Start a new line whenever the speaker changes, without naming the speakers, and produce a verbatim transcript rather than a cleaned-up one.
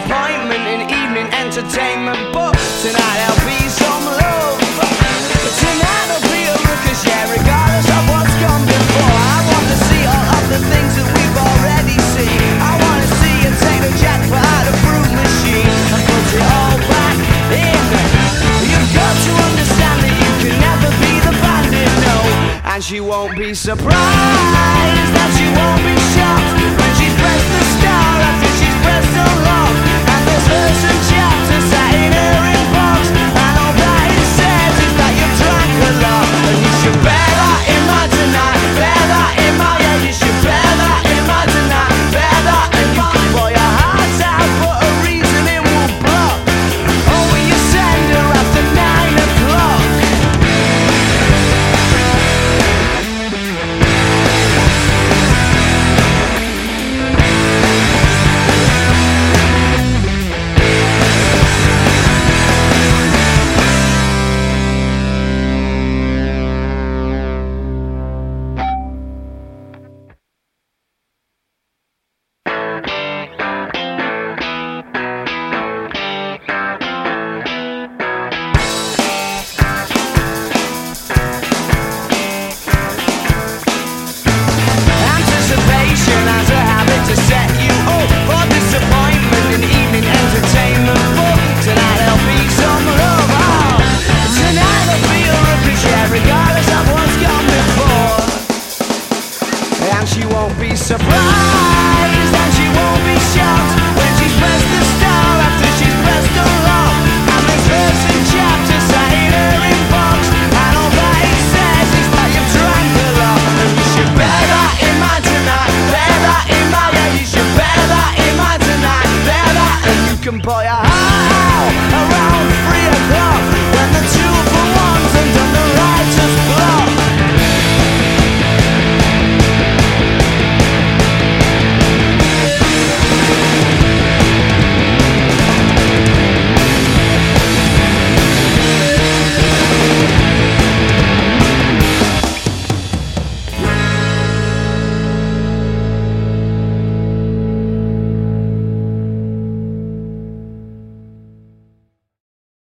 disappointment in evening entertainment, but tonight there'll be some love. Tonight there'll be a ruckus, yeah, regardless of what's gone before. I want to see all of the things that we've already seen. I want to see you take the jackpot out of fruit machine and put it all back in. You've got to understand that you can never be the bandit, no. And she won't be surprised, that she won't be shocked when she's pressed the star after she's pressed so long. And there's verse and chapter sat in her inbox, and all that it says is that you've drank a lot. And you should bear that in mind tonight, bear that in mind, yeah, you should bear that in mind tonight, bear that. And you can pour your heart out, but a reason it will block. Oh, will you send her after nine o'clock? Anticipation has a habit to set you up for disappointment in evening entertainment, but tonight there'll be some love. Oh, tonight there'll be a ruckus, yeah, regardless of what's gone before. And she won't be surprised